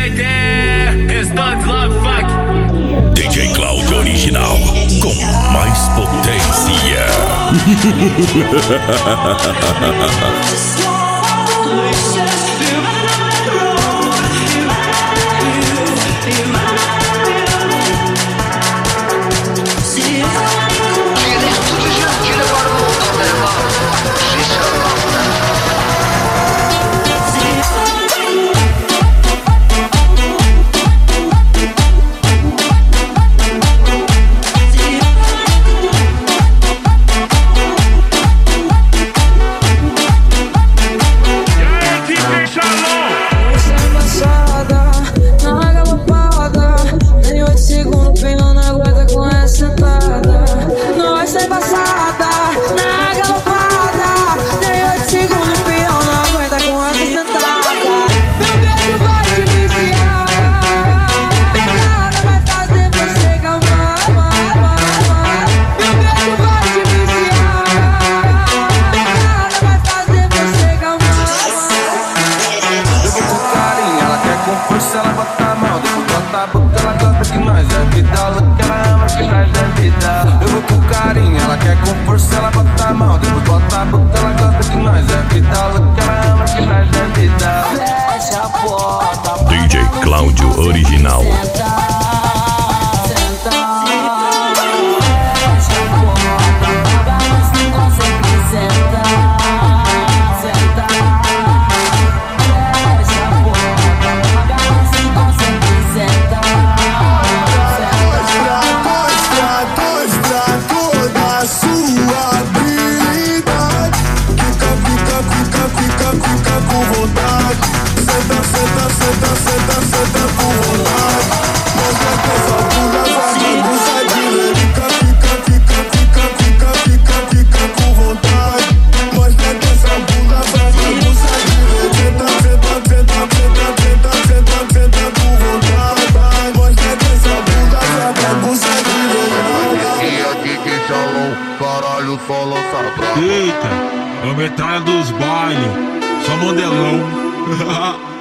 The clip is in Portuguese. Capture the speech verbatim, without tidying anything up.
noite, Restante Love Funk. D J Cláudio Original, com mais potência. Ela bota a mão, depois bota a boca, ela gosta que nós é vida, louca, ela ama que nós é vida. Eu vou com carinho, ela quer com força, ela bota a mão, depois bota a boca, ela gosta que nós é vida, louca, ela ama que nós é vida. Fecha a porta, D J Cláudio Original. Eita, é o metralha dos bailes, só modelão.